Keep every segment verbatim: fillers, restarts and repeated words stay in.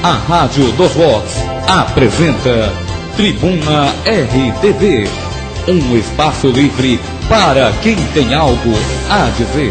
A Rádio dos Vox apresenta Tribuna R T V, um espaço livre para quem tem algo a dizer.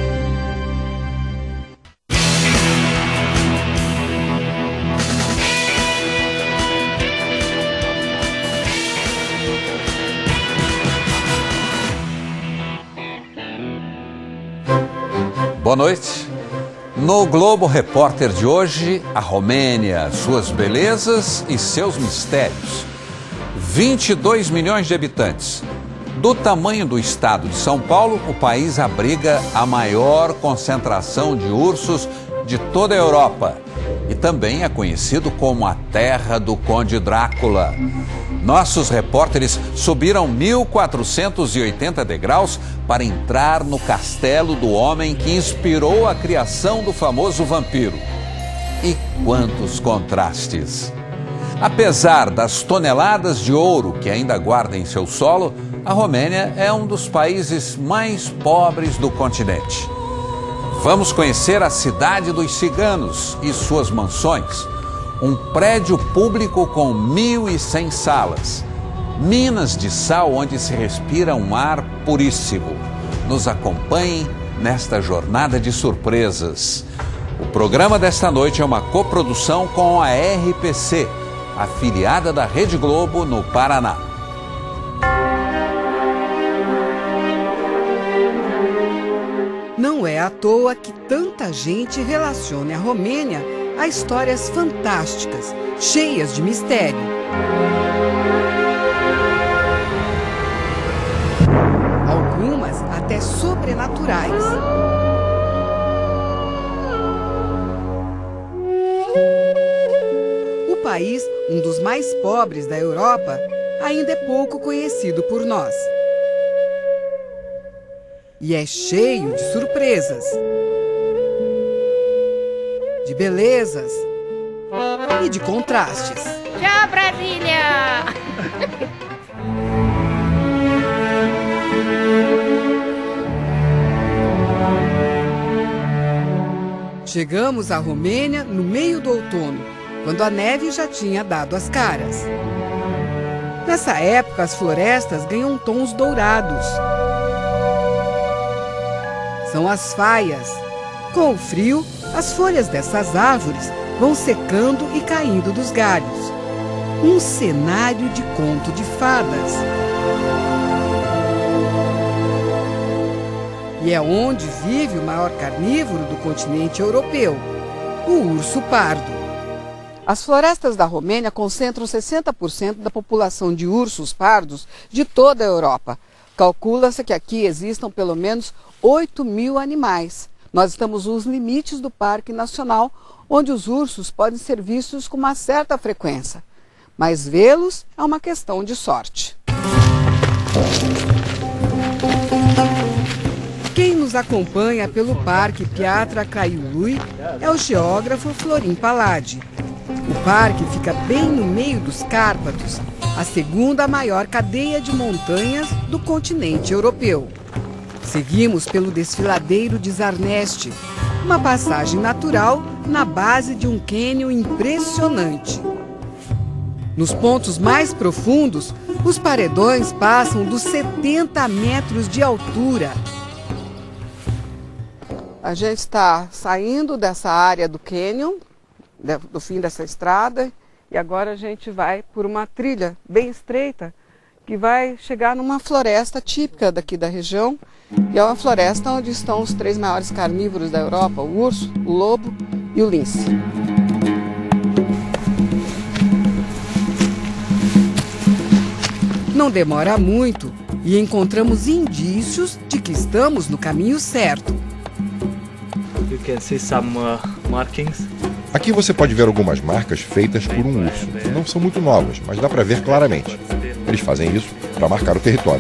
Boa noite. No Globo Repórter de hoje, a Romênia, suas belezas e seus mistérios. vinte e dois milhões de habitantes. Do tamanho do estado de São Paulo, o país abriga a maior concentração de ursos de toda a Europa. E também é conhecido como a terra do Conde Drácula. Nossos repórteres subiram mil quatrocentos e oitenta degraus para entrar no castelo do homem que inspirou a criação do famoso vampiro. E quantos contrastes! Apesar das toneladas de ouro que ainda guarda em seu solo, a Romênia é um dos países mais pobres do continente. Vamos conhecer a cidade dos ciganos e suas mansões. Um prédio público com mil e cem salas. Minas de sal onde se respira um ar puríssimo. Nos acompanhem nesta jornada de surpresas. O programa desta noite é uma coprodução com a R P C, afiliada da Rede Globo no Paraná. Não é à toa que tanta gente relacione a Romênia a histórias fantásticas, cheias de mistério. Algumas até sobrenaturais. O país, um dos mais pobres da Europa, ainda é pouco conhecido por nós. E é cheio de surpresas, de belezas e de contrastes. Tchau, Brasília! Chegamos à Romênia no meio do outono, quando a neve já tinha dado as caras. Nessa época, as florestas ganham tons dourados. São as faias. Com o frio, as folhas dessas árvores vão secando e caindo dos galhos. Um cenário de conto de fadas. E é onde vive o maior carnívoro do continente europeu, o urso pardo. As florestas da Romênia concentram sessenta por cento da população de ursos pardos de toda a Europa. Calcula-se que aqui existam pelo menos oito mil animais. Nós estamos nos limites do Parque Nacional, onde os ursos podem ser vistos com uma certa frequência. Mas vê-los é uma questão de sorte. Quem nos acompanha pelo Parque Piatra Craiului é o geógrafo Florim Palade. O parque fica bem no meio dos Cárpatos, a segunda maior cadeia de montanhas do continente europeu. Seguimos pelo desfiladeiro de Zarnest, uma passagem natural na base de um cânion impressionante. Nos pontos mais profundos, os paredões passam dos setenta metros de altura. A gente está saindo dessa área do cânion, do fim dessa estrada, e agora a gente vai por uma trilha bem estreita que vai chegar numa floresta típica daqui da região, que é uma floresta onde estão os três maiores carnívoros da Europa, o urso, o lobo e o lince. Não demora muito e encontramos indícios de que estamos no caminho certo. You can see some uh, markings. Aqui você pode ver algumas marcas feitas por um urso. Não são muito novas, mas dá para ver claramente. Eles fazem isso para marcar o território.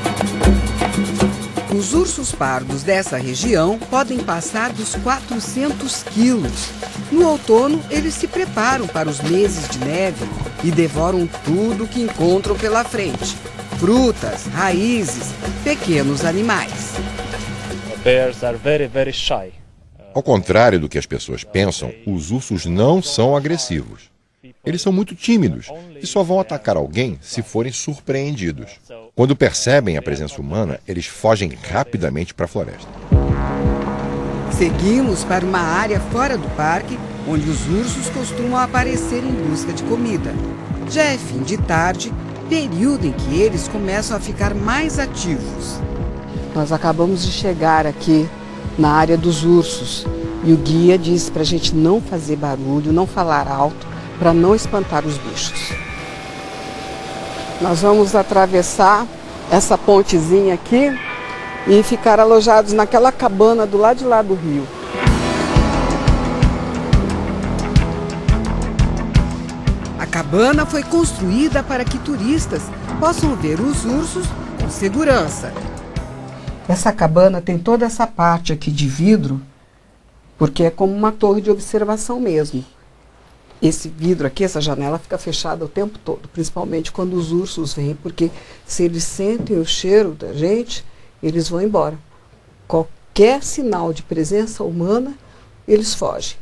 Os ursos pardos dessa região podem passar dos quatrocentos quilos. No outono, eles se preparam para os meses de neve e devoram tudo que encontram pela frente. Frutas, raízes, pequenos animais. Bears are very, very shy. Ao contrário do que as pessoas pensam, os ursos não são agressivos. Eles são muito tímidos e só vão atacar alguém se forem surpreendidos. Quando percebem a presença humana, eles fogem rapidamente para a floresta. Seguimos para uma área fora do parque, onde os ursos costumam aparecer em busca de comida. Já é fim de tarde, período em que eles começam a ficar mais ativos. Nós acabamos de chegar aqui na área dos ursos e o guia disse para a gente não fazer barulho, não falar alto, para não espantar os bichos. Nós vamos atravessar essa pontezinha aqui e ficar alojados naquela cabana do lado de lá do rio. A cabana foi construída para que turistas possam ver os ursos com segurança. Essa cabana tem toda essa parte aqui de vidro, porque é como uma torre de observação mesmo. Esse vidro aqui, essa janela fica fechada o tempo todo, principalmente quando os ursos vêm, porque se eles sentem o cheiro da gente, eles vão embora. Qualquer sinal de presença humana, eles fogem.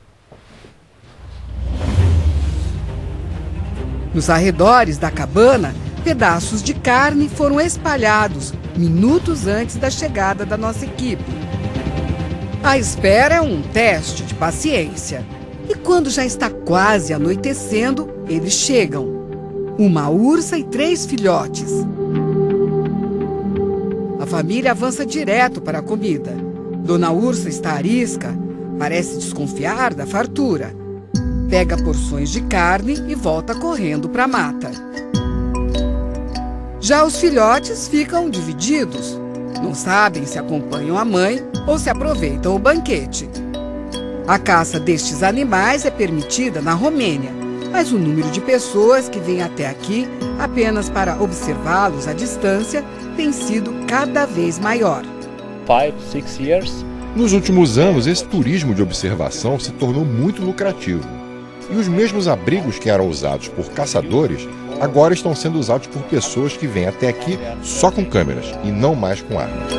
Nos arredores da cabana, pedaços de carne foram espalhados minutos antes da chegada da nossa equipe. A espera é um teste de paciência. E quando já está quase anoitecendo, eles chegam. Uma ursa e três filhotes. A família avança direto para a comida. Dona Ursa está arisca, parece desconfiar da fartura. Pega porções de carne e volta correndo para a mata. Já os filhotes ficam divididos. Não sabem se acompanham a mãe ou se aproveitam o banquete. A caça destes animais é permitida na Romênia, mas o número de pessoas que vêm até aqui apenas para observá-los à distância tem sido cada vez maior. Five, six years. Nos últimos anos, esse turismo de observação se tornou muito lucrativo. E os mesmos abrigos que eram usados por caçadores agora estão sendo usados por pessoas que vêm até aqui só com câmeras e não mais com armas.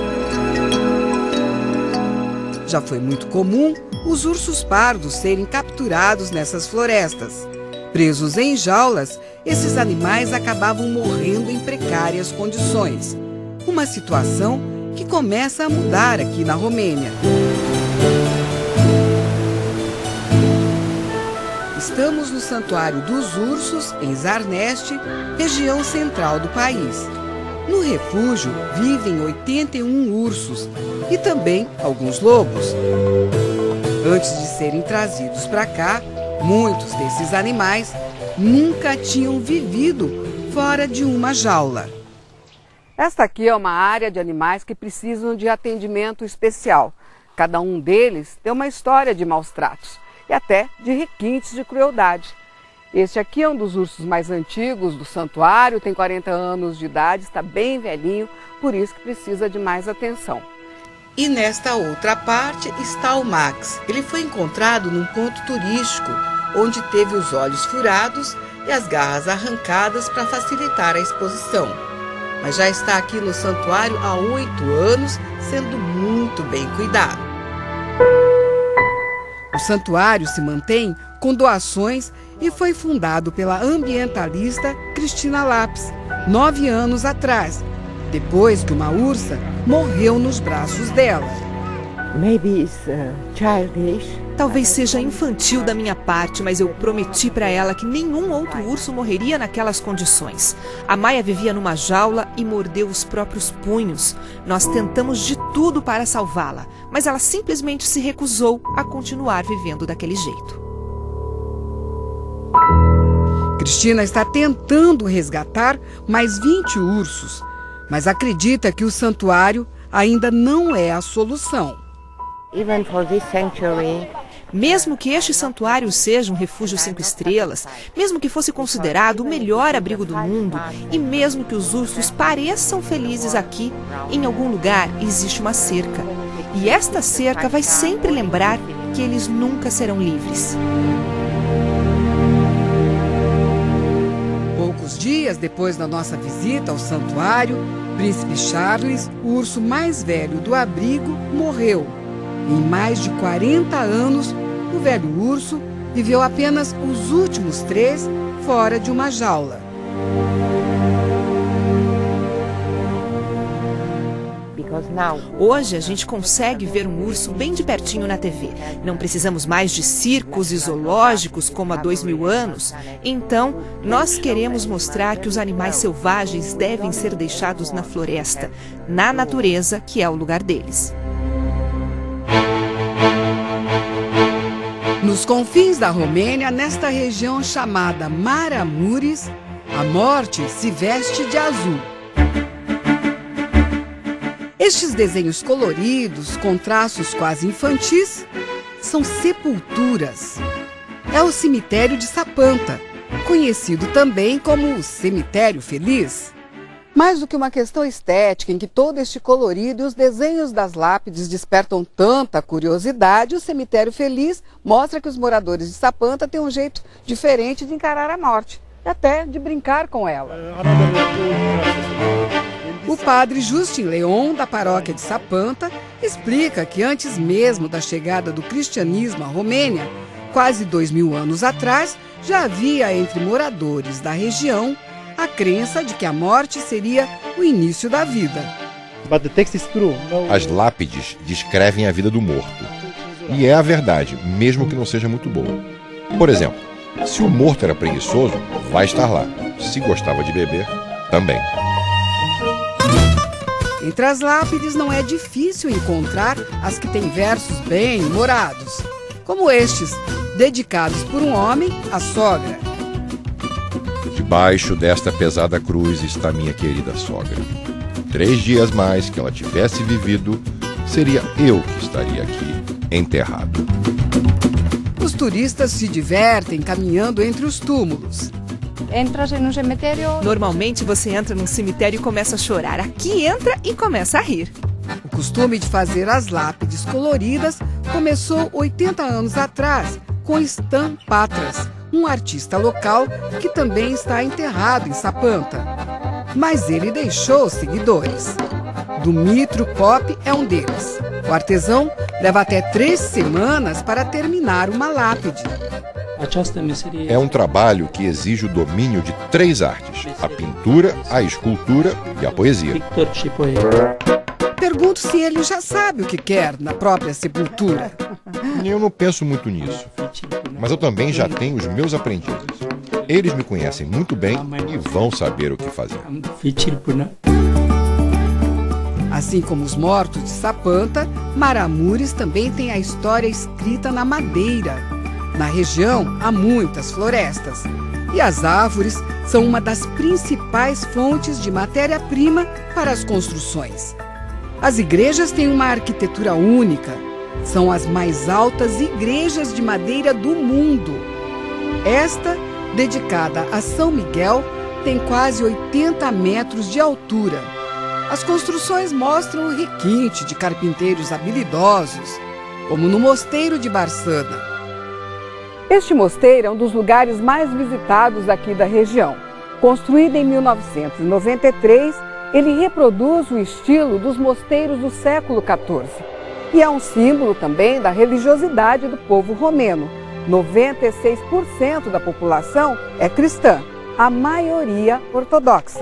Já foi muito comum os ursos pardos serem capturados nessas florestas. Presos em jaulas, esses animais acabavam morrendo em precárias condições. Uma situação que começa a mudar aqui na Romênia. Estamos no Santuário dos Ursos, em Zarneste, região central do país. No refúgio vivem oitenta e um ursos e também alguns lobos. Antes de serem trazidos para cá, muitos desses animais nunca tinham vivido fora de uma jaula. Esta aqui é uma área de animais que precisam de atendimento especial. Cada um deles tem uma história de maus tratos e até de requintes de crueldade. Este aqui é um dos ursos mais antigos do santuário, tem quarenta anos de idade, está bem velhinho, por isso que precisa de mais atenção. E nesta outra parte está o Max. Ele foi encontrado num ponto turístico, onde teve os olhos furados e as garras arrancadas para facilitar a exposição. Mas já está aqui no santuário há oito anos, sendo muito bem cuidado. O santuário se mantém com doações e foi fundado pela ambientalista Cristina Lapis, nove anos atrás, depois que uma ursa morreu nos braços dela. Maybe it's, uh, childish. Talvez seja infantil da minha parte, mas eu prometi para ela que nenhum outro urso morreria naquelas condições. A Maia vivia numa jaula e mordeu os próprios punhos. Nós tentamos de tudo para salvá-la, mas ela simplesmente se recusou a continuar vivendo daquele jeito. Cristina está tentando resgatar mais vinte ursos, mas acredita que o santuário ainda não é a solução. Even for this sanctuary, Mesmo que este santuário seja um refúgio cinco estrelas, mesmo que fosse considerado o melhor abrigo do mundo, e mesmo que os ursos pareçam felizes aqui, em algum lugar existe uma cerca. E esta cerca vai sempre lembrar que eles nunca serão livres. Poucos dias depois da nossa visita ao santuário, Príncipe Charles, o urso mais velho do abrigo, morreu. Em mais de quarenta anos, o velho urso viveu apenas os últimos três fora de uma jaula. Hoje a gente consegue ver um urso bem de pertinho na T V. Não precisamos mais de circos e zoológicos como há dois mil anos. Então, nós queremos mostrar que os animais selvagens devem ser deixados na floresta, na natureza, que é o lugar deles. Nos confins da Romênia, nesta região chamada Maramureș, a morte se veste de azul. Estes desenhos coloridos, com traços quase infantis, são sepulturas. É o cemitério de Sapanta, conhecido também como Cemitério Feliz. Mais do que uma questão estética em que todo este colorido e os desenhos das lápides despertam tanta curiosidade, o Cemitério Feliz mostra que os moradores de Sapanta têm um jeito diferente de encarar a morte e até de brincar com ela. O padre Justin Leon, da paróquia de Sapanta, explica que antes mesmo da chegada do cristianismo à Romênia, quase dois mil anos atrás, já havia entre moradores da região a crença de que a morte seria o início da vida. As lápides descrevem a vida do morto. E é a verdade, mesmo que não seja muito boa. Por exemplo, se o morto era preguiçoso, vai estar lá. Se gostava de beber, também. Entre as lápides não é difícil encontrar as que têm versos bem humorados, como estes, dedicados por um homem à sogra. Debaixo desta pesada cruz está minha querida sogra. Três dias mais que ela tivesse vivido, seria eu que estaria aqui, enterrado. Os turistas se divertem caminhando entre os túmulos. Entras em um cemitério. Normalmente você entra num cemitério e começa a chorar. Aqui entra e começa a rir. O costume de fazer as lápides coloridas começou oitenta anos atrás com Stan Patras, um artista local que também está enterrado em Sapanta. Mas ele deixou seguidores. Dumitru Pop é um deles. O artesão leva até três semanas para terminar uma lápide. É um trabalho que exige o domínio de três artes: a pintura, a escultura e a poesia. Pergunto se ele já sabe o que quer na própria sepultura. Eu não penso muito nisso, mas eu também já tenho os meus aprendizes. Eles me conhecem muito bem e vão saber o que fazer. Assim como os mortos de Sapanta, Maramureș também tem a história escrita na madeira. Na região, há muitas florestas. E as árvores são uma das principais fontes de matéria-prima para as construções. As igrejas têm uma arquitetura única. São as mais altas igrejas de madeira do mundo. Esta, dedicada a São Miguel, tem quase oitenta metros de altura. As construções mostram o requinte de carpinteiros habilidosos, como no Mosteiro de Barsana. Este mosteiro é um dos lugares mais visitados aqui da região. Construído em mil novecentos e noventa e três, ele reproduz o estilo dos mosteiros do século quatorze. E é um símbolo também da religiosidade do povo romeno. noventa e seis por cento da população é cristã, a maioria ortodoxa.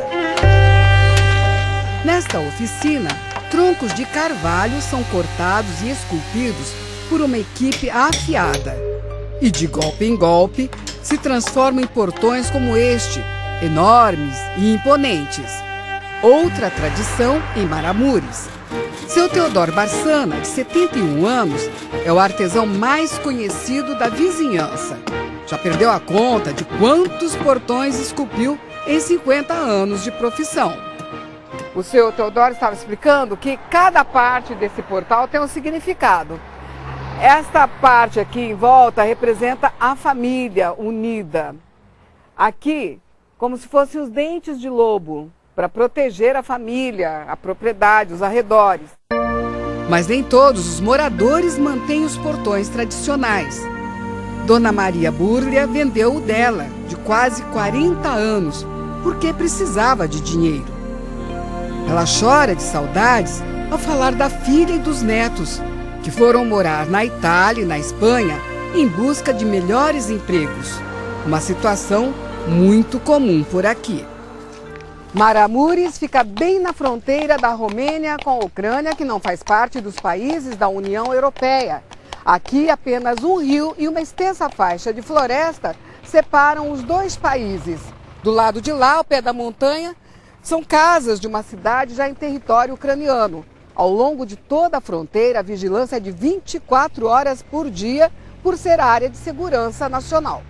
Nesta oficina, troncos de carvalho são cortados e esculpidos por uma equipe afiada. E de golpe em golpe, se transformam em portões como este, enormes e imponentes. Outra tradição em Maramureș. Seu Teodoro Barsana, de setenta e um anos, é o artesão mais conhecido da vizinhança. Já perdeu a conta de quantos portões esculpiu em cinquenta anos de profissão. O seu Teodoro estava explicando que cada parte desse portal tem um significado. Esta parte aqui em volta representa a família unida. Aqui, como se fossem os dentes de lobo, para proteger a família, a propriedade, os arredores. Mas nem todos os moradores mantêm os portões tradicionais. Dona Maria Burlia vendeu o dela, de quase quarenta anos, porque precisava de dinheiro. Ela chora de saudades ao falar da filha e dos netos, que foram morar na Itália e na Espanha em busca de melhores empregos. Uma situação muito comum por aqui. Maramureş fica bem na fronteira da Romênia com a Ucrânia, que não faz parte dos países da União Europeia. Aqui, apenas um rio e uma extensa faixa de floresta separam os dois países. Do lado de lá, ao pé da montanha, são casas de uma cidade já em território ucraniano. Ao longo de toda a fronteira, a vigilância é de vinte e quatro horas por dia, por ser área de segurança nacional.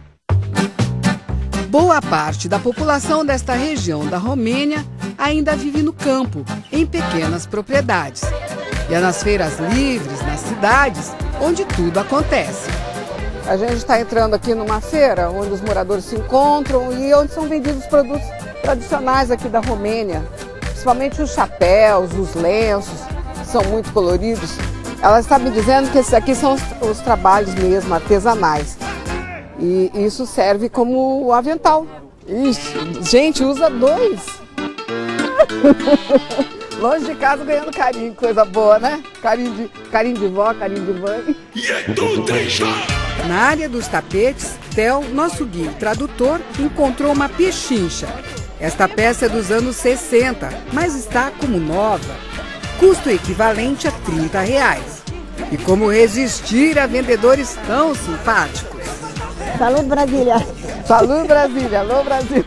Boa parte da população desta região da Romênia ainda vive no campo, em pequenas propriedades. E é nas feiras livres, nas cidades, onde tudo acontece. A gente está entrando aqui numa feira onde os moradores se encontram e onde são vendidos produtos tradicionais aqui da Romênia. Principalmente os chapéus, os lenços, que são muito coloridos. Ela está me dizendo que esses aqui são os, os trabalhos mesmo, artesanais. E isso serve como avental. Ixi, gente, usa dois. Longe de casa ganhando carinho, coisa boa, né? Carinho de, carinho de vó, carinho de mãe. Na área dos tapetes, Theo, nosso guia e tradutor, encontrou uma pechincha. Esta peça é dos anos sessenta, mas está como nova. Custo equivalente a trinta reais. E como resistir a vendedores tão simpáticos? Salud, Brasília! Salud, Brasília! Alô, Brasil!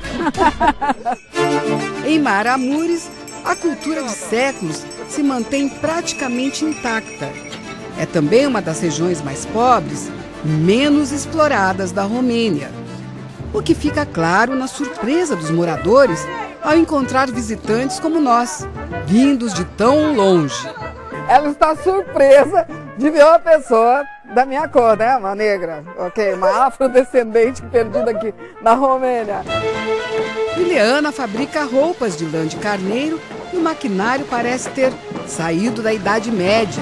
Em Maramureş, a cultura de séculos se mantém praticamente intacta. É também uma das regiões mais pobres e menos exploradas da Romênia. O que fica claro na surpresa dos moradores ao encontrar visitantes como nós, vindos de tão longe. Ela está surpresa de ver uma pessoa da minha cor, né? Uma negra, ok? Uma afrodescendente perdida aqui na Romênia. Ileana fabrica roupas de lã de carneiro e o maquinário parece ter saído da Idade Média.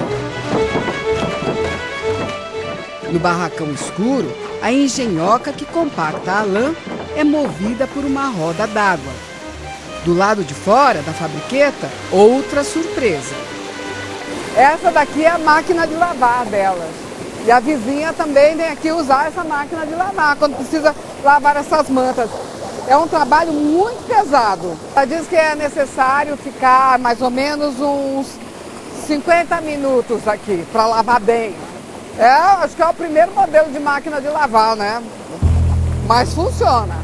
No barracão escuro, a engenhoca que compacta a lã é movida por uma roda d'água. Do lado de fora da fabriqueta, outra surpresa. Essa daqui é a máquina de lavar delas. E a vizinha também vem aqui usar essa máquina de lavar, quando precisa lavar essas mantas. É um trabalho muito pesado. Ela diz que é necessário ficar mais ou menos uns cinquenta minutos aqui para lavar bem. É, acho que é o primeiro modelo de máquina de lavar, né? Mas funciona.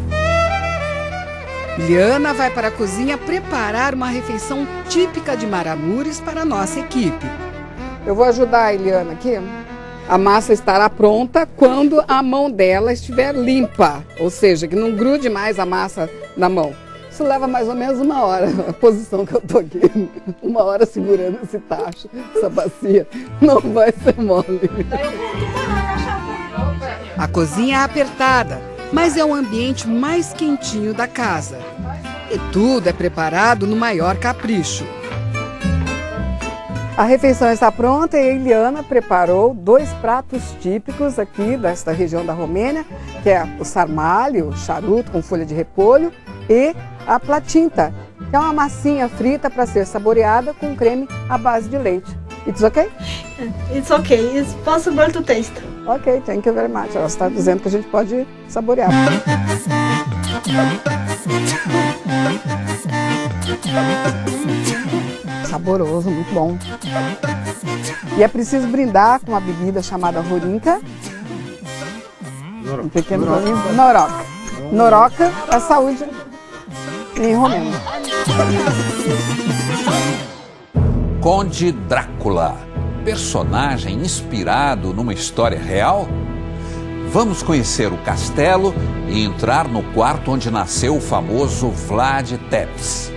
Liana vai para a cozinha preparar uma refeição típica de Maramureş para a nossa equipe. Eu vou ajudar a Eliana aqui. A massa estará pronta quando a mão dela estiver limpa, ou seja, que não grude mais a massa na mão. Isso leva mais ou menos uma hora, a posição que eu estou aqui, uma hora segurando esse tacho, essa bacia, não vai ser mole. A cozinha é apertada, mas é o ambiente mais quentinho da casa. E tudo é preparado no maior capricho. A refeição está pronta e a Eliana preparou dois pratos típicos aqui desta região da Romênia, que é o sarmalho, o charuto com folha de repolho, e a platinta, que é uma massinha frita para ser saboreada com creme à base de leite. It's okay? It's okay. It's possible to taste. Ok, thank you very much. Ela está dizendo que a gente pode saborear. Saboroso, muito bom. E é preciso brindar com uma bebida chamada horinka. Um pequeno bolinho. Noroka. Noroka é saúde em romeno. Conde Drácula, personagem inspirado numa história real? Vamos conhecer o castelo e entrar no quarto onde nasceu o famoso Vlad Tepes.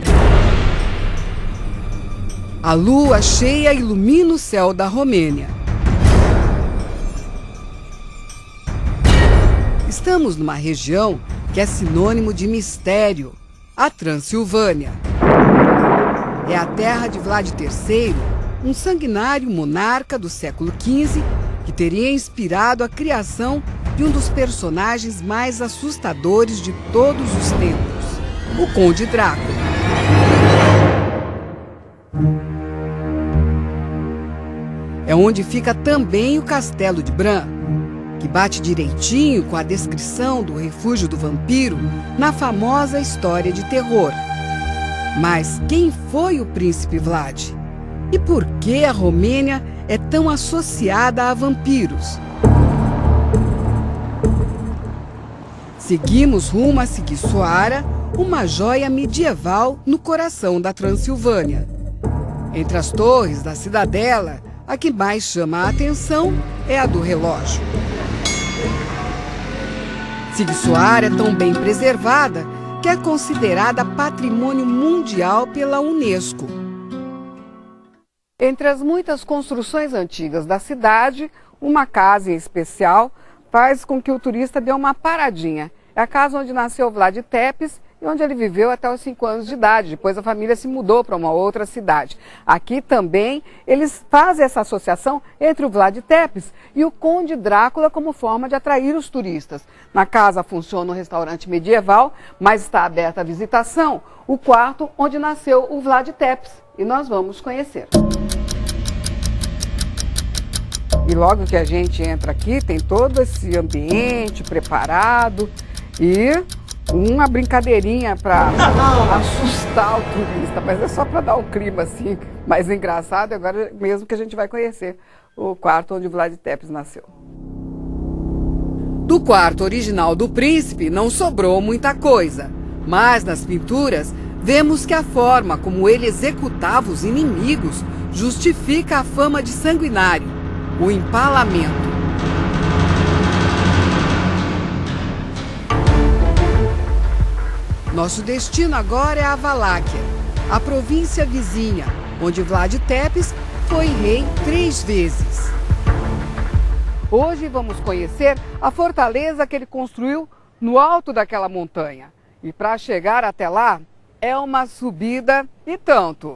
A lua cheia ilumina o céu da Romênia. Estamos numa região que é sinônimo de mistério, a Transilvânia. É a terra de Vlad terceiro, um sanguinário monarca do século quinze que teria inspirado a criação de um dos personagens mais assustadores de todos os tempos, o Conde Drácula. é onde fica também o Castelo de Bran, que bate direitinho com a descrição do refúgio do vampiro na famosa história de terror. Mas quem foi o príncipe Vlad? E por que a Romênia é tão associada a vampiros? Seguimos rumo a Sighisoara, uma joia medieval no coração da Transilvânia. Entre as torres da cidadela, a que mais chama a atenção é a do relógio. Sighisoara é tão bem preservada que é considerada patrimônio mundial pela Unesco. Entre as muitas construções antigas da cidade, uma casa em especial faz com que o turista dê uma paradinha. É a casa onde nasceu Vlad Tepes e onde ele viveu até os cinco anos de idade. Depois a família se mudou para uma outra cidade. Aqui também eles fazem essa associação entre o Vlad Tepes e o Conde Drácula como forma de atrair os turistas. Na casa funciona um restaurante medieval, mas está aberta à visitação o quarto onde nasceu o Vlad Tepes. E nós vamos conhecer. E logo que a gente entra aqui, tem todo esse ambiente preparado e uma brincadeirinha para assustar o turista, mas é só para dar um clima assim mais engraçado. Agora mesmo que a gente vai conhecer o quarto onde o Vlad Tepes nasceu. Do quarto original do príncipe não sobrou muita coisa, mas nas pinturas vemos que a forma como ele executava os inimigos justifica a fama de sanguinário, o empalamento. Nosso destino agora é a Valáquia, a província vizinha, onde Vlad Tepes foi rei três vezes. Hoje vamos conhecer a fortaleza que ele construiu no alto daquela montanha. E para chegar até lá, é uma subida e tanto.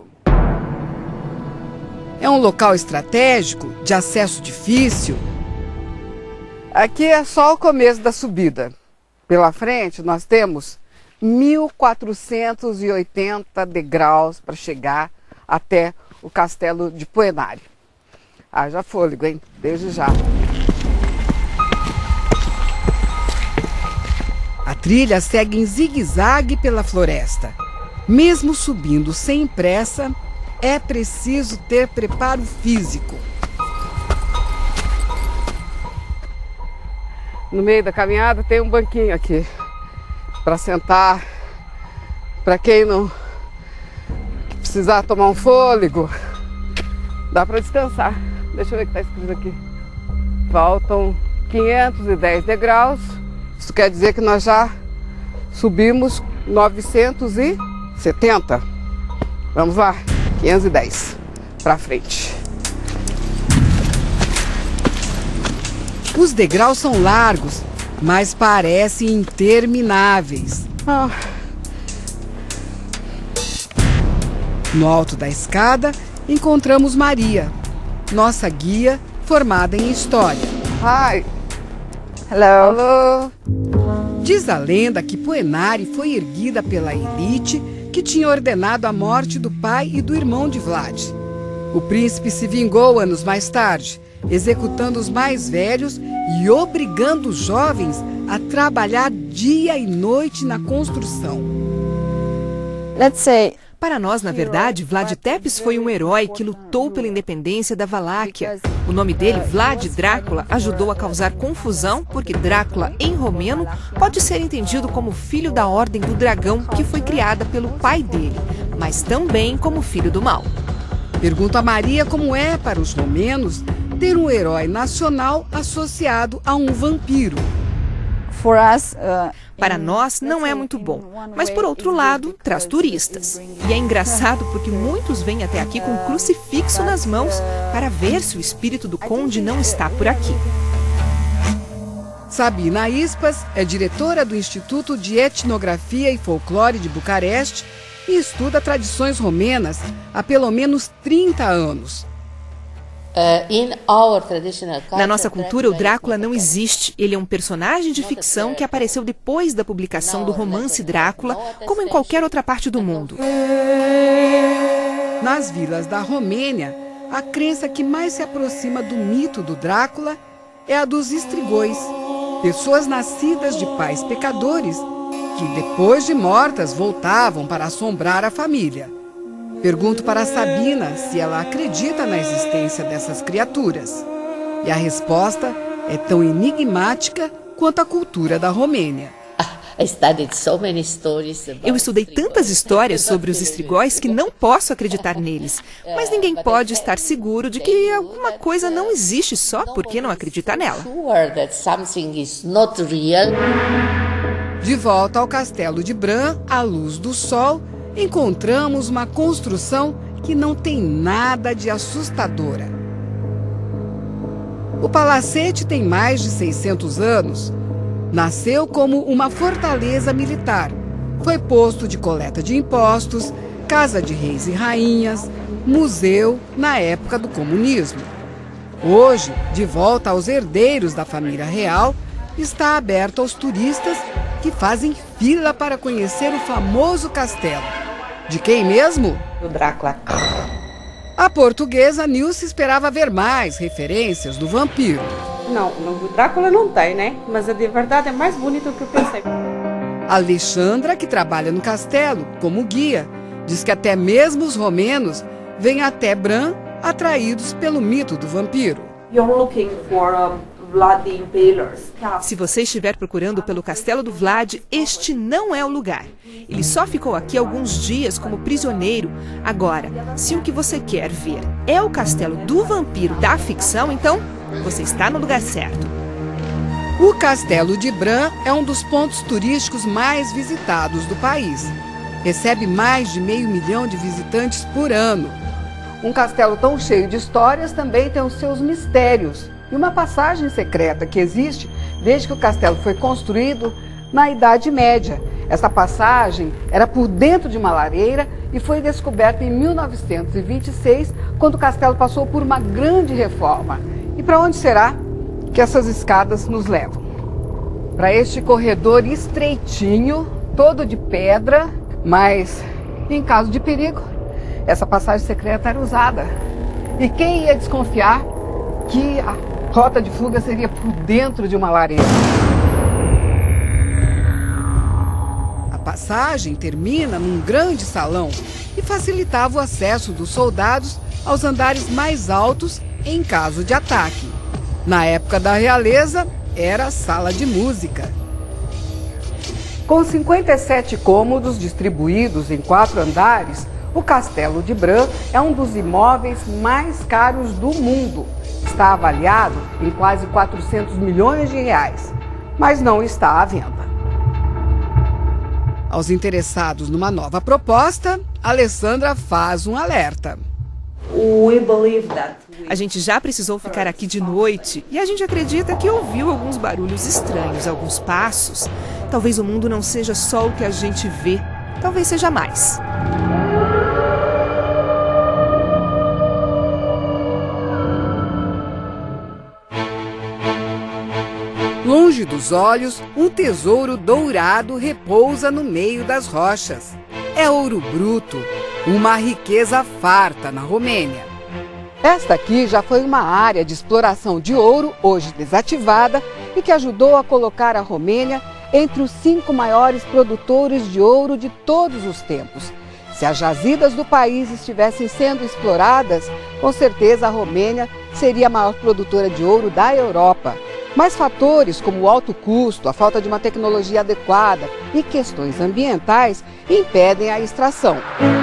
É um local estratégico, de acesso difícil. Aqui é só o começo da subida. Pela frente nós temos mil quatrocentos e oitenta degraus para chegar até o castelo de Poenari. Haja fôlego, hein? Desde já. A trilha segue em zigue-zague pela floresta. Mesmo subindo sem pressa, é preciso ter preparo físico. No meio da caminhada tem um banquinho aqui para sentar, para quem não precisar tomar um fôlego, dá para descansar. Deixa eu ver o que está escrito aqui. Faltam quinhentos e dez degraus, isso quer dizer que nós já subimos novecentos e setenta. Vamos lá, quinhentos e dez para frente. Os degraus são largos, mas parecem intermináveis. Ah. No alto da escada, encontramos Maria, nossa guia formada em história. Hi. Hello. Hello. Diz a lenda que Poenari foi erguida pela elite que tinha ordenado a morte do pai e do irmão de Vlad. O príncipe se vingou anos mais tarde, executando os mais velhos e obrigando os jovens a trabalhar dia e noite na construção. Let's say Para nós, na verdade, Vlad Tepes foi um herói que lutou pela independência da Valáquia. O nome dele, Vlad Drácula, ajudou a causar confusão porque Drácula, em romeno, pode ser entendido como filho da Ordem do Dragão, que foi criada pelo pai dele, mas também como filho do mal. Pergunto a Maria como é para os romenos ter um herói nacional associado a um vampiro. for us, uh, Para nós não é muito bom, mas por outro lado, traz turistas. E é engraçado porque muitos vêm até aqui com um crucifixo nas mãos para ver se o espírito do conde não está por aqui. Sabina Ispas é diretora do Instituto de Etnografia e Folclore de Bucareste e estuda tradições romenas há pelo menos trinta anos. Na nossa cultura, o Drácula não existe. Ele é um personagem de ficção que apareceu depois da publicação do romance Drácula, como em qualquer outra parte do mundo. Nas vilas da Romênia, a crença que mais se aproxima do mito do Drácula é a dos estrigões, pessoas nascidas de pais pecadores que, depois de mortas, voltavam para assombrar a família. Pergunto para Sabina se ela acredita na existência dessas criaturas. E a resposta é tão enigmática quanto a cultura da Romênia. Eu estudei tantas histórias sobre os estrigóis que não posso acreditar neles. Mas ninguém pode estar seguro de que alguma coisa não existe só porque não acredita nela. De volta ao castelo de Bran, à luz do sol, encontramos uma construção que não tem nada de assustadora. O palacete tem mais de seiscentos anos. Nasceu como uma fortaleza militar. Foi posto de coleta de impostos, casa de reis e rainhas, museu na época do comunismo. Hoje, de volta aos herdeiros da família real, está aberto aos turistas que fazem fila para conhecer o famoso castelo. De quem mesmo? Do Drácula. A portuguesa Nilce esperava ver mais referências do vampiro. Não, no Drácula não tem, né? Mas de verdade é mais bonito do que eu pensei. Alexandra, que trabalha no castelo como guia, diz que até mesmo os romenos vêm até Bran atraídos pelo mito do vampiro. You're looking for um, Vlad the Impaler. Se você estiver procurando pelo castelo do Vlad, este não é o lugar. Ele só ficou aqui alguns dias como prisioneiro. Agora, se o que você quer ver é o castelo do vampiro da ficção, então você está no lugar certo. O Castelo de Bran é um dos pontos turísticos mais visitados do país. Recebe mais de meio milhão de visitantes por ano. Um castelo tão cheio de histórias também tem os seus mistérios e uma passagem secreta que existe desde que o castelo foi construído na Idade Média. Essa passagem era por dentro de uma lareira e foi descoberta em mil novecentos e vinte e seis, quando o castelo passou por uma grande reforma. E para onde será que essas escadas nos levam? Para este corredor estreitinho, todo de pedra, mas em caso de perigo, essa passagem secreta era usada. E quem ia desconfiar que a rota de fuga seria por dentro de uma lareira? A passagem termina num grande salão e facilitava o acesso dos soldados aos andares mais altos em caso de ataque. Na época da realeza, era sala de música. Com cinquenta e sete cômodos distribuídos em quatro andares, o Castelo de Bran é um dos imóveis mais caros do mundo. Está avaliado em quase quatrocentos milhões de reais, mas não está à venda. Aos interessados numa nova proposta, Alessandra faz um alerta. A gente já precisou ficar aqui de noite e a gente acredita que ouviu alguns barulhos estranhos, alguns passos. Talvez o mundo não seja só o que a gente vê, talvez seja mais. Longe dos olhos, um tesouro dourado repousa no meio das rochas. É ouro bruto, uma riqueza farta na Romênia. Esta aqui já foi uma área de exploração de ouro, hoje desativada, e que ajudou a colocar a Romênia entre os cinco maiores produtores de ouro de todos os tempos. Se as jazidas do país estivessem sendo exploradas, com certeza a Romênia seria a maior produtora de ouro da Europa. Mas fatores como o alto custo, a falta de uma tecnologia adequada e questões ambientais impedem a extração.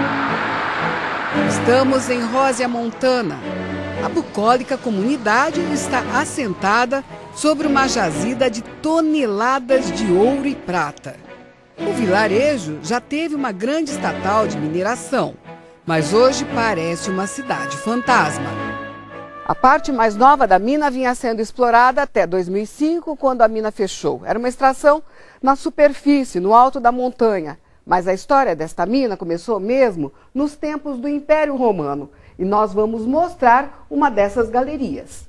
Estamos em Rózea Montana. A bucólica comunidade está assentada sobre uma jazida de toneladas de ouro e prata. O vilarejo já teve uma grande estatal de mineração, mas hoje parece uma cidade fantasma. A parte mais nova da mina vinha sendo explorada até dois mil e cinco, quando a mina fechou. Era uma extração na superfície, no alto da montanha. Mas a história desta mina começou mesmo nos tempos do Império Romano. E nós vamos mostrar uma dessas galerias.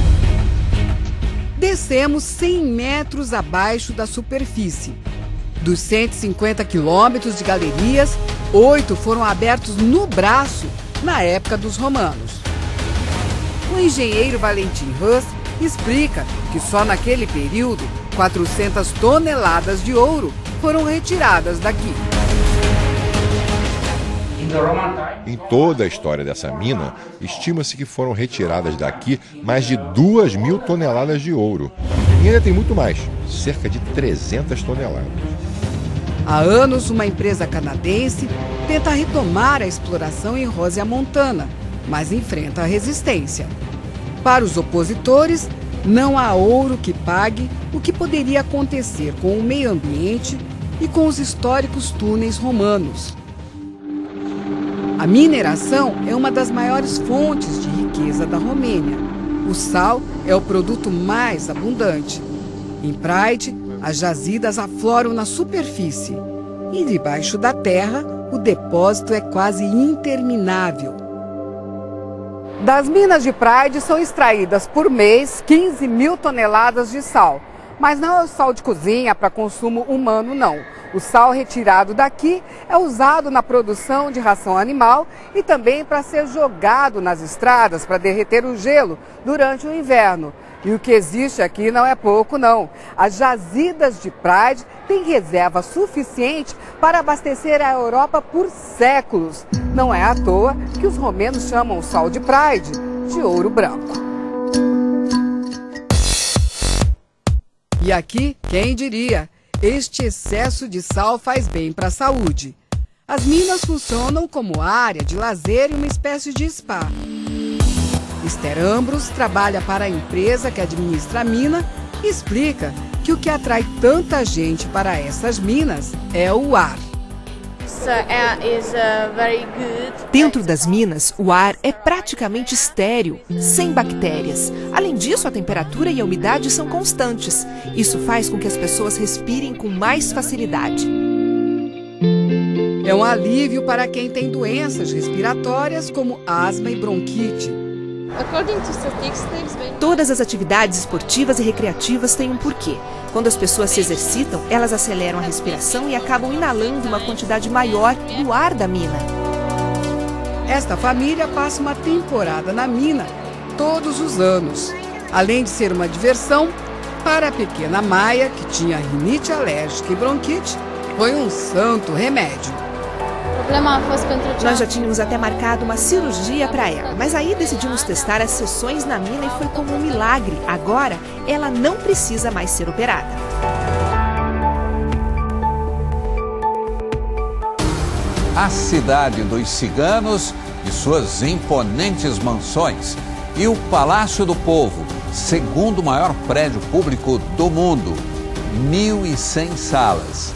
Descemos cem metros abaixo da superfície. Dos cento e cinquenta quilômetros de galerias, oito foram abertos no braço na época dos romanos. O engenheiro Valentim Huss explica que só naquele período quatrocentas toneladas de ouro foram retiradas daqui. Em toda a história dessa mina, estima-se que foram retiradas daqui mais de duas mil toneladas de ouro. E ainda tem muito mais, cerca de trezentas toneladas. Há anos, uma empresa canadense tenta retomar a exploração em Rosia Montana, mas enfrenta a resistência. Para os opositores, não há ouro que pague o que poderia acontecer com o meio ambiente e com os históricos túneis romanos. A mineração é uma das maiores fontes de riqueza da Romênia. O sal é o produto mais abundante. Em Pride, as jazidas afloram na superfície e debaixo da terra o depósito é quase interminável. Das minas de Pride são extraídas por mês quinze mil toneladas de sal. Mas não é o sal de cozinha para consumo humano, não. O sal retirado daqui é usado na produção de ração animal e também para ser jogado nas estradas para derreter o gelo durante o inverno. E o que existe aqui não é pouco, não. As jazidas de Pride têm reserva suficiente para abastecer a Europa por séculos. Não é à toa que os romenos chamam o sal de Pride de ouro branco. E aqui, quem diria, este excesso de sal faz bem para a saúde. As minas funcionam como área de lazer e uma espécie de spa. Esther Ambros trabalha para a empresa que administra a mina e explica que o que atrai tanta gente para essas minas é o ar. Dentro das minas, o ar é praticamente estéril, sem bactérias. Além disso, a temperatura e a umidade são constantes. Isso faz com que as pessoas respirem com mais facilidade. É um alívio para quem tem doenças respiratórias como asma e bronquite. Todas as atividades esportivas e recreativas têm um porquê. Quando as pessoas se exercitam, elas aceleram a respiração e acabam inalando uma quantidade maior do ar da mina. Esta família passa uma temporada na mina todos os anos. Além de ser uma diversão, para a pequena Maia, que tinha rinite alérgica e bronquite, foi um santo remédio. Nós já tínhamos até marcado uma cirurgia para ela, mas aí decidimos testar as sessões na mina e foi como um milagre. Agora, ela não precisa mais ser operada. A cidade dos ciganos e suas imponentes mansões. E o Palácio do Povo, segundo maior prédio público do mundo, mil e cem salas.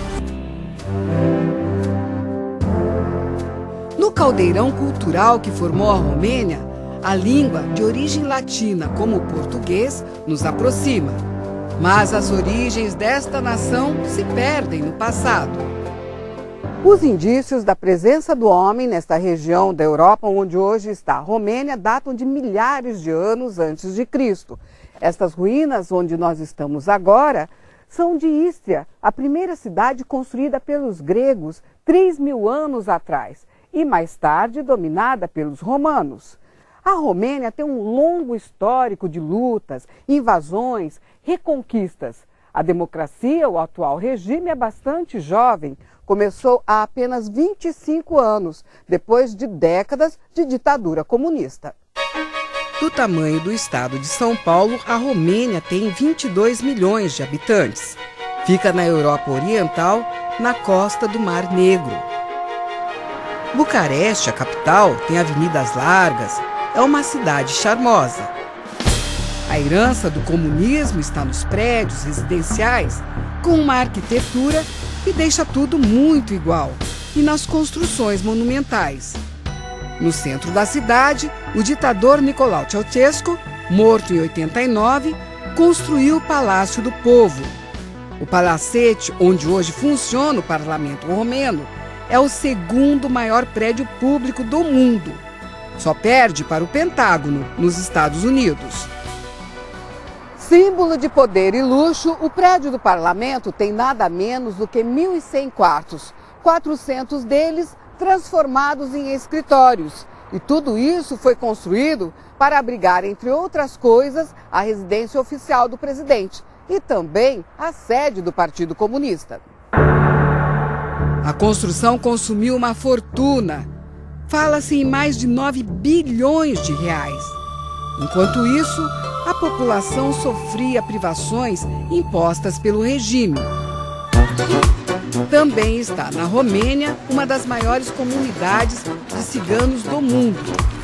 No caldeirão cultural que formou a Romênia, a língua de origem latina, como o português, nos aproxima. Mas as origens desta nação se perdem no passado. Os indícios da presença do homem nesta região da Europa, onde hoje está a Romênia, datam de milhares de anos antes de Cristo. Estas ruínas onde nós estamos agora são de Ístria, a primeira cidade construída pelos gregos três mil anos atrás e mais tarde dominada pelos romanos. A Romênia tem um longo histórico de lutas, invasões, reconquistas. A democracia, o atual regime, é bastante jovem. Começou há apenas vinte e cinco anos, depois de décadas de ditadura comunista. Do tamanho do estado de São Paulo, a Romênia tem vinte e dois milhões de habitantes. Fica na Europa Oriental, na costa do Mar Negro. Bucareste, a capital, tem avenidas largas, é uma cidade charmosa. A herança do comunismo está nos prédios residenciais, com uma arquitetura que deixa tudo muito igual, e nas construções monumentais. No centro da cidade, o ditador Nicolau Ceausescu, morto em oitenta e nove, construiu o Palácio do Povo. O palacete, onde hoje funciona o parlamento romeno, é o segundo maior prédio público do mundo. Só perde para o Pentágono, nos Estados Unidos. Símbolo de poder e luxo, o prédio do parlamento tem nada menos do que mil e cem quartos, quatrocentos deles transformados em escritórios. E tudo isso foi construído para abrigar, entre outras coisas, a residência oficial do presidente e também a sede do Partido Comunista. A construção consumiu uma fortuna. Fala-se em mais de nove bilhões de reais. Enquanto isso, a população sofria privações impostas pelo regime. Também está na Romênia uma das maiores comunidades de ciganos do mundo.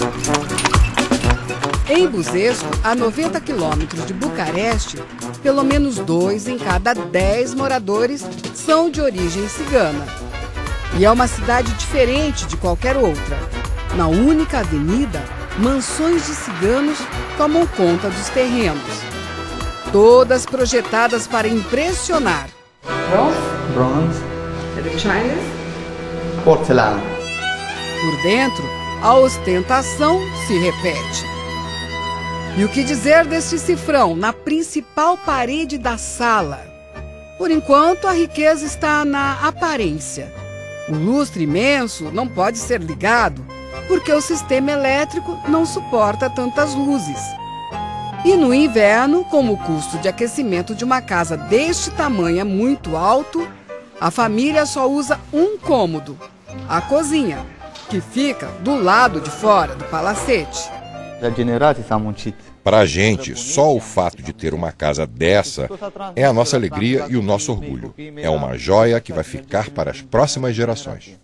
Em Buzescu, a noventa quilômetros de Bucareste, pelo menos dois em cada dez moradores são de origem cigana. E é uma cidade diferente de qualquer outra. Na única avenida, mansões de ciganos tomam conta dos terrenos. Todas projetadas para impressionar. Bronze. Chinese. Porcelana. Por dentro, a ostentação se repete. E o que dizer deste cifrão na principal parede da sala? Por enquanto, a riqueza está na aparência. O lustre imenso não pode ser ligado, porque o sistema elétrico não suporta tantas luzes. E no inverno, como o custo de aquecimento de uma casa deste tamanho é muito alto, a família só usa um cômodo, a cozinha, que fica do lado de fora do palacete. Para a gente, só o fato de ter uma casa dessa é a nossa alegria e o nosso orgulho. É uma joia que vai ficar para as próximas gerações.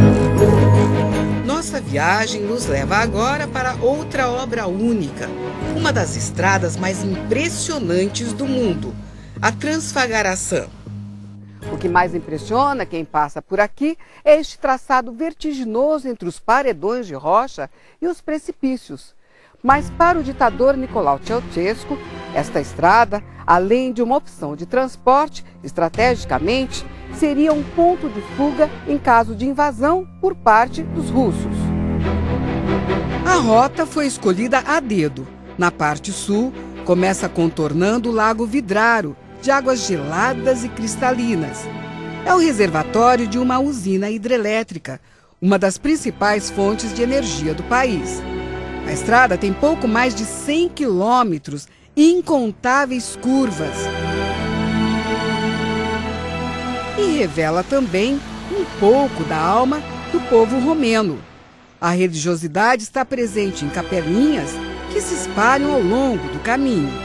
Nossa viagem nos leva agora para outra obra única, uma das estradas mais impressionantes do mundo, a Transfagaração. O que mais impressiona quem passa por aqui é este traçado vertiginoso entre os paredões de rocha e os precipícios. Mas para o ditador Nicolau Ceausescu, esta estrada, além de uma opção de transporte, estrategicamente, seria um ponto de fuga em caso de invasão por parte dos russos. A rota foi escolhida a dedo. Na parte sul, começa contornando o Lago Vidraro, de águas geladas e cristalinas. É o reservatório de uma usina hidrelétrica, uma das principais fontes de energia do país. A estrada tem pouco mais de cem quilômetros e incontáveis curvas. E revela também um pouco da alma do povo romeno. A religiosidade está presente em capelinhas que se espalham ao longo do caminho.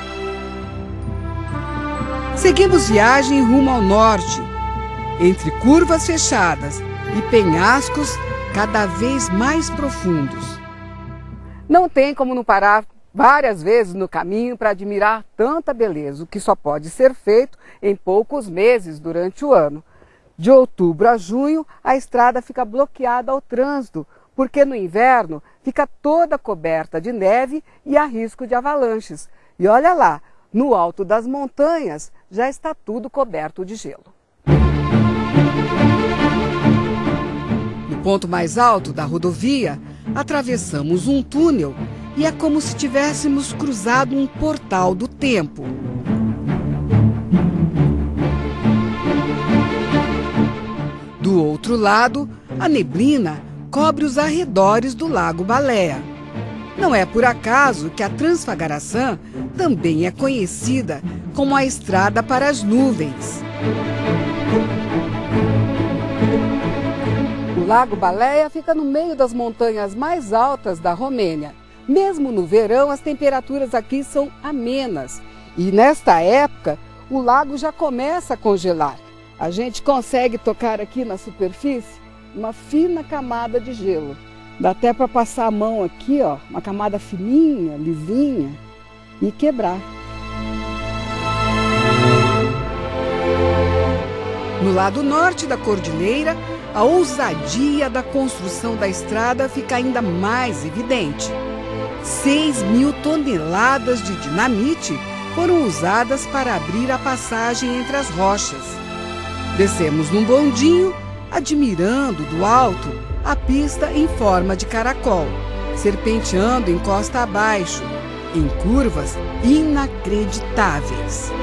Seguimos viagem rumo ao norte, entre curvas fechadas e penhascos cada vez mais profundos. Não tem como não parar várias vezes no caminho para admirar tanta beleza, o que só pode ser feito em poucos meses durante o ano. De outubro a junho, a estrada fica bloqueada ao trânsito, porque no inverno fica toda coberta de neve e há risco de avalanches. E olha lá, no alto das montanhas já está tudo coberto de gelo. No ponto mais alto da rodovia, atravessamos um túnel e é como se tivéssemos cruzado um portal do tempo. Do outro lado, a neblina cobre os arredores do Lago Baleia. Não é por acaso que a Transfagaração também é conhecida como a estrada para as nuvens. O Lago Baleia fica no meio das montanhas mais altas da Romênia. Mesmo no verão, as temperaturas aqui são amenas. E nesta época, o lago já começa a congelar. A gente consegue tocar aqui na superfície uma fina camada de gelo. Dá até para passar a mão aqui, ó, uma camada fininha, lisinha, e quebrar. No lado norte da cordilheira, a ousadia da construção da estrada fica ainda mais evidente. seis mil toneladas de dinamite foram usadas para abrir a passagem entre as rochas. Descemos num bondinho, admirando do alto a pista em forma de caracol, serpenteando em costa abaixo, em curvas inacreditáveis.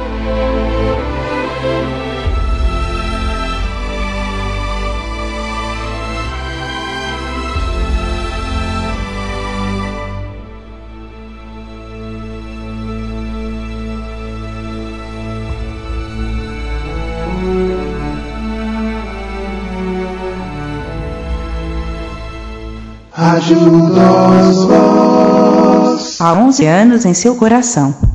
Rádio Dos Vós. Há onze anos em seu coração.